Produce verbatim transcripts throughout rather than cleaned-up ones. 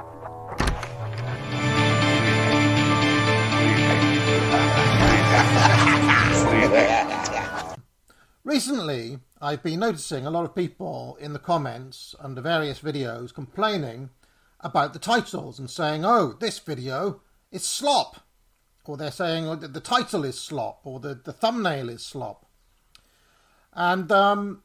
Recently, I've been noticing a lot of people in the comments under various videos complaining about the titles and saying, oh, this video is slop. Or they're saying oh, the title is slop, or the, the thumbnail is slop. And um,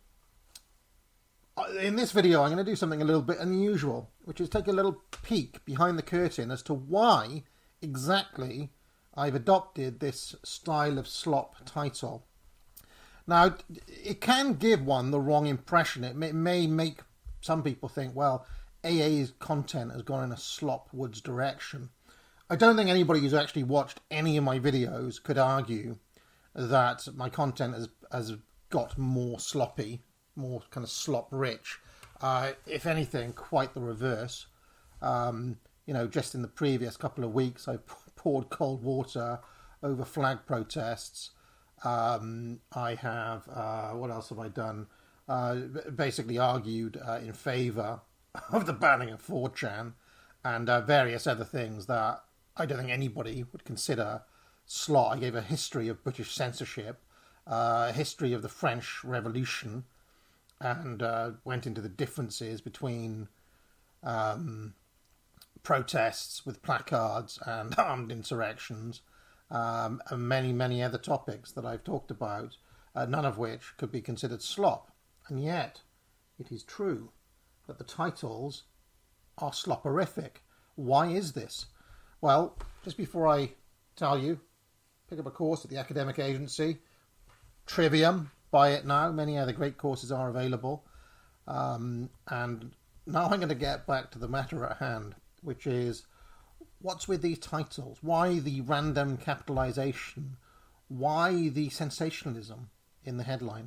in this video, I'm going to do something a little bit unusual, which is take a little peek behind the curtain as to why exactly I've adopted this style of slop title. Now, it can give one the wrong impression. It may, may make some people think, well, A A's content has gone in a slopwards direction. I don't think anybody who's actually watched any of my videos could argue that my content has, has got more sloppy, more kind of slop-rich. Uh, if anything, quite the reverse. Um, you know, just in the previous couple of weeks, I poured cold water over flag protests. Um, I have, uh, what else have I done? Uh, basically argued uh, in favour of the banning of four chan and uh, various other things that I don't think anybody would consider slot. I gave a history of British censorship, uh, a history of the French Revolution, and uh, went into the differences between um, protests with placards and armed insurrections. Um, and many, many other topics that I've talked about, uh, none of which could be considered slop. And yet, it is true that the titles are sloporific. Why is this? Well, just before I tell you, pick up a course at the Academic Agency. Trivium, buy it now. Many other great courses are available. Um, and now I'm going to get back to the matter at hand, which is, what's with these titles? Why the random capitalization? Why the sensationalism in the headline?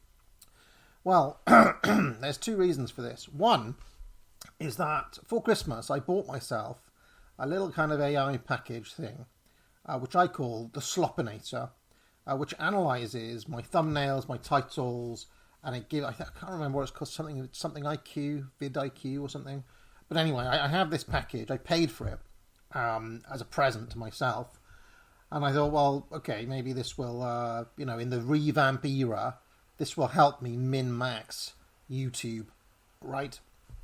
Well, there's two reasons for this. One is that for Christmas I bought myself a little kind of A I package thing, uh, which I call the Slopinator, uh, which analyzes my thumbnails, my titles, and it gives, I can't remember what it's called, something, something I Q, vidIQ or something. But anyway, I, I have this package. I paid for it. Um, as a present to myself, and I thought, well, okay, maybe this will, uh, you know, in the revamp era, this will help me min-max YouTube, right?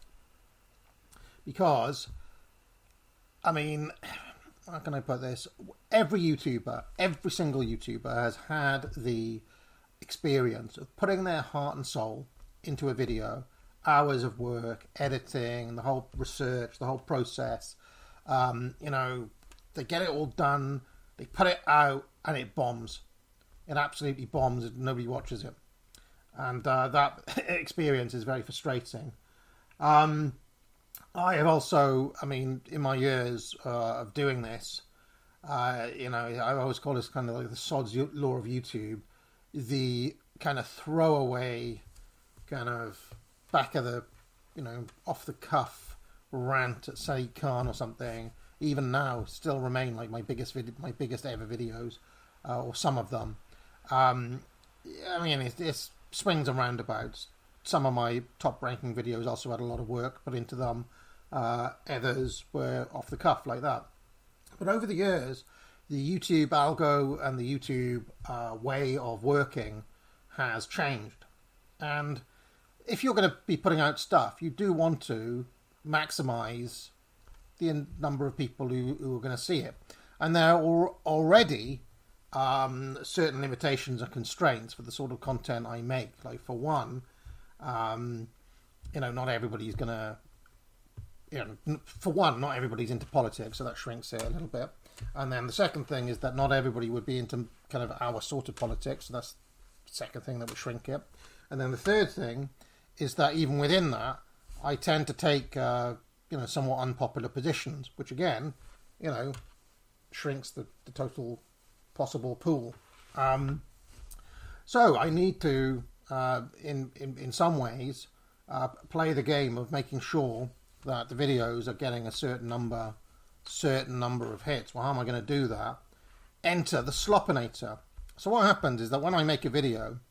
Because, I mean, how can I put this? Every YouTuber, every single YouTuber has had the experience of putting their heart and soul into a video, hours of work, editing, the whole research, the whole process. Um, you know, they get it all done, they put it out, and it bombs. It absolutely bombs, and nobody watches it. And uh, that experience is very frustrating. Um, I have also, I mean, in my years uh, of doing this, uh, you know, I always call this kind of like the sod's law of YouTube, the kind of throwaway, kind of back of the, you know, off the cuff rant at Saeed Khan or something, even now still remain like my biggest vid- my biggest ever videos, uh, or some of them. Um, I mean, it, it swings and roundabouts. Some of my top ranking videos also had a lot of work put into them. Uh, others were off the cuff like that. But over the years, the YouTube algo and the YouTube uh, way of working has changed. And if you're going to be putting out stuff, you do want to maximize the number of people who, who are going to see it. And there are already um, certain limitations and constraints for the sort of content I make. Like, for one, um, you know, not everybody's going to, you know, for one, not everybody's into politics, so that shrinks it a little bit. And then the second thing is that not everybody would be into kind of our sort of politics, so that's the second thing that would shrink it. And then the third thing is that even within that, I tend to take, uh, you know, somewhat unpopular positions, which again, you know, shrinks the, the total possible pool. Um, so I need to, uh, in, in, in some ways, uh, play the game of making sure that the videos are getting a certain number, certain number of hits. Well, how am I going to do that? Enter the Slopinator. So what happens is that when I make a video,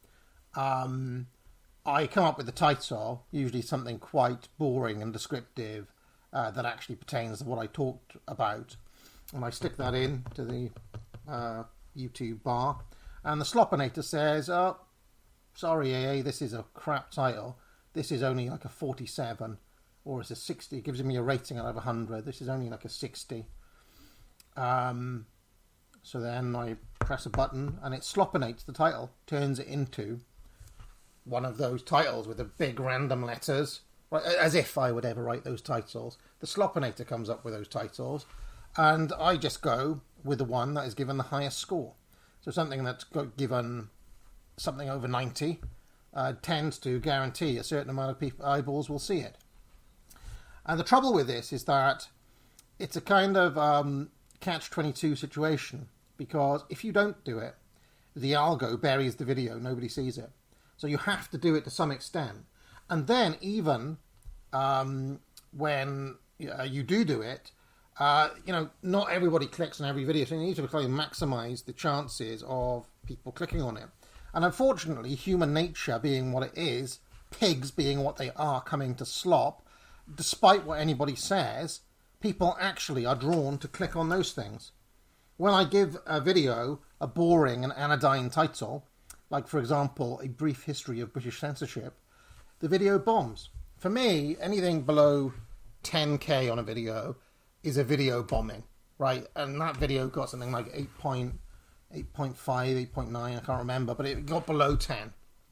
um, I come up with the title, usually something quite boring and descriptive, uh, that actually pertains to what I talked about. And I stick that in to the uh, YouTube bar. And the Sloppinator says, oh, sorry, A A, this is a crap title. This is only like a forty-seven. Or it's a sixty. It gives me a rating out of one hundred. This is only like a sixty. Um, so then I press a button and it sloppinates the title. Turns it into one of those titles with the big random letters. Right, as if I would ever write those titles. The Sloppinator comes up with those titles. And I just go with the one that is given the highest score. So something that's got given something over ninety uh, tends to guarantee a certain amount of people, eyeballs will see it. And the trouble with this is that it's a kind of um, catch twenty-two situation, because if you don't do it, the algo buries the video, nobody sees it. So you have to do it to some extent. And then even um, when uh, you do do it, uh, you know, not everybody clicks on every video, so you need to try and maximise the chances of people clicking on it. And unfortunately, human nature being what it is, pigs being what they are coming to slop, despite what anybody says, people actually are drawn to click on those things. When I give a video a boring and anodyne title, like for example, A Brief History of British Censorship, the video bombs. For me, anything below ten K on a video is a video bombing, right? And that video got something like eight point five, eight point nine, I can't remember, but it got below ten.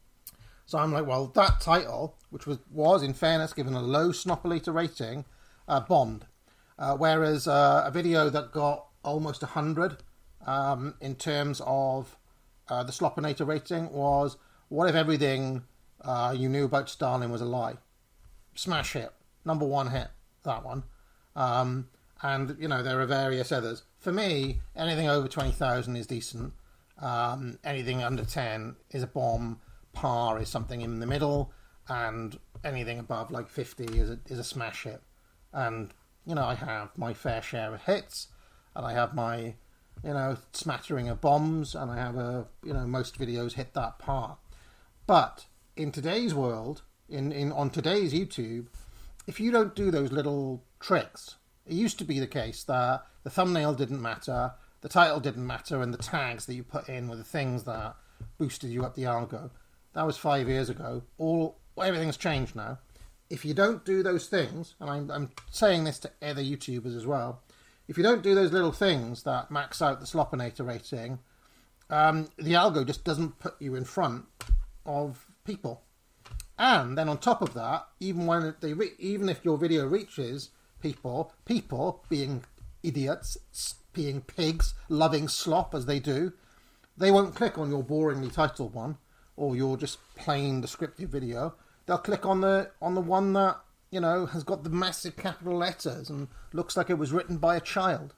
So I'm like, well, that title, which was, was in fairness, given a low Snoppolator rating, uh, bombed. Uh, whereas uh, a video that got almost one hundred um, in terms of uh, the Sloppinator rating was, what if everything uh, you knew about Stalin was a lie? Smash hit. Number one hit, that one. Um, and, you know, there are various others. For me, anything over twenty thousand is decent. Um, anything under ten is a bomb. Par is something in the middle. And anything above, like, fifty is a, is a smash hit. And, you know, I have my fair share of hits. And I have my, you know, smattering of bombs. And I have, a, you know, most videos hit that par. But in today's world, in, in on today's YouTube, if you don't do those little tricks, it used to be the case that the thumbnail didn't matter, the title didn't matter, and the tags that you put in were the things that boosted you up the algo. That was five years ago. All everything's changed now. If you don't do those things, and I'm, I'm saying this to other YouTubers as well, if you don't do those little things that max out the Sloppinator rating, um, the algo just doesn't put you in front of people. And then on top of that, even when they re even if your video reaches people, people being idiots, being pigs, loving slop as they do, they won't click on your boringly titled one or your just plain descriptive video. They'll click on the on the one that, you know, has got the massive capital letters and looks like it was written by a child.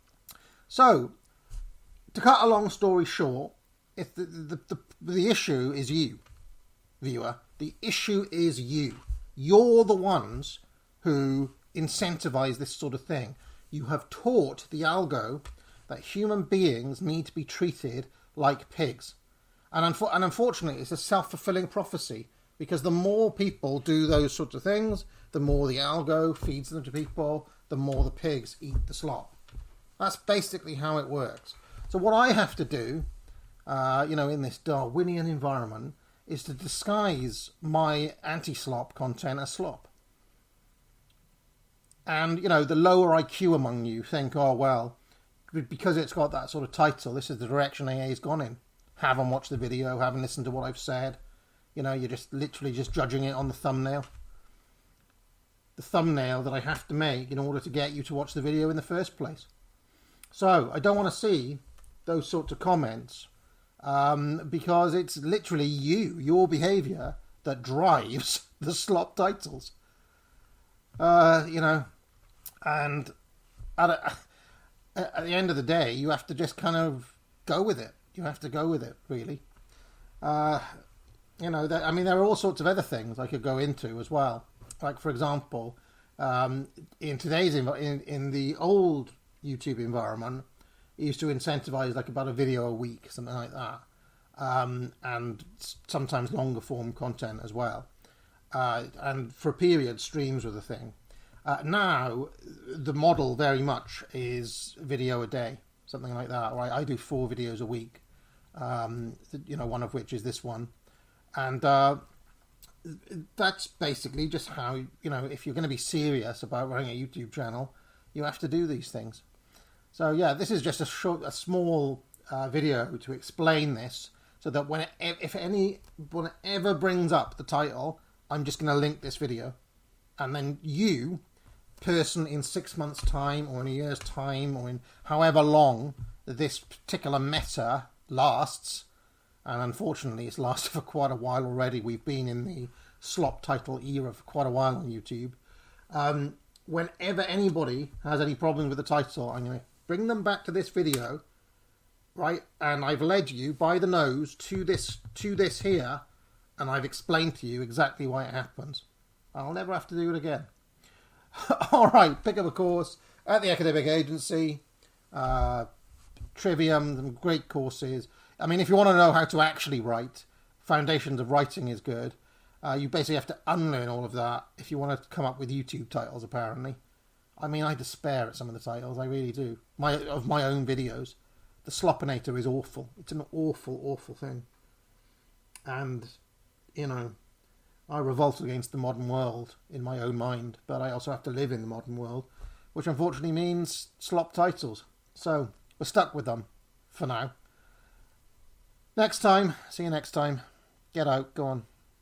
So, to cut a long story short, if the the, the, the issue is you, viewer. The issue is you. You're the ones who incentivize this sort of thing. You have taught the algo that human beings need to be treated like pigs. And, unfo and unfortunately, it's a self-fulfilling prophecy, because the more people do those sorts of things, the more the algo feeds them to people, the more the pigs eat the slop. That's basically how it works. So what I have to do, uh, you know, in this Darwinian environment, is to disguise my anti-slop content as slop. And, you know, the lower I Q among you think, oh, well, because it's got that sort of title, this is the direction A A's gone in. Haven't watched the video, haven't listened to what I've said. You know, you're just literally just judging it on the thumbnail. The thumbnail that I have to make in order to get you to watch the video in the first place. So, I don't want to see those sorts of comments. Um, because it's literally you, your behaviour, that drives the slop titles. Uh, you know, and at, a, at the end of the day, you have to just kind of go with it. You have to go with it, really. Uh, you know, there, I mean, there are all sorts of other things I could go into as well. Like, for example, um, in today's, in, in the old YouTube environment, it used to incentivize like about a video a week, something like that. Um, and sometimes longer form content as well. Uh, and for a period, streams were the thing. Uh, now, the model very much is video a day, something like that. Right? I do four videos a week, um, you know, one of which is this one. And uh, that's basically just how, you know, if you're going to be serious about running a YouTube channel, you have to do these things. So, yeah, this is just a short, a small uh, video to explain this, so that when it, if anyone ever brings up the title, I'm just going to link this video. And then you, person in six months' time, or in a year's time, or in however long this particular meta lasts, and unfortunately it's lasted for quite a while already. We've been in the slop title era for quite a while on YouTube. Um, whenever anybody has any problems with the title, I'm going to bring them back to this video, right? And I've led you by the nose to this to this here, and I've explained to you exactly why it happens. I'll never have to do it again. All right, pick up a course at the Academic Agency. Uh, Trivium, some great courses. I mean, if you want to know how to actually write, Foundations of Writing is good. Uh, you basically have to unlearn all of that if you want to come up with YouTube titles, apparently. I mean, I despair at some of the titles, I really do. My Of my own videos. The Slopinator is awful. It's an awful, awful thing. And, you know, I revolt against the modern world in my own mind, but I also have to live in the modern world, which unfortunately means slop titles. So, we're stuck with them for now. Next time, see you next time. Get out, go on.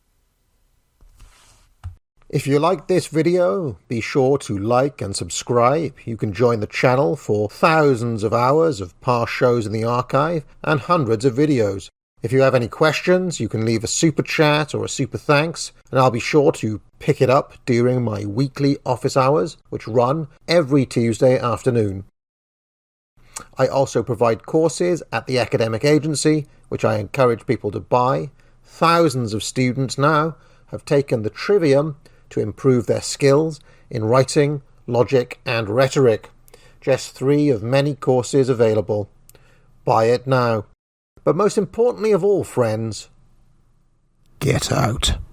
If you liked this video, be sure to like and subscribe. You can join the channel for thousands of hours of past shows in the archive and hundreds of videos. If you have any questions, you can leave a super chat or a super thanks, and I'll be sure to pick it up during my weekly office hours, which run every Tuesday afternoon. I also provide courses at the Academic Agency, which I encourage people to buy. Thousands of students now have taken the Trivium to improve their skills in writing, logic, and rhetoric. Just three of many courses available. Buy it now. But most importantly of all, friends, get out.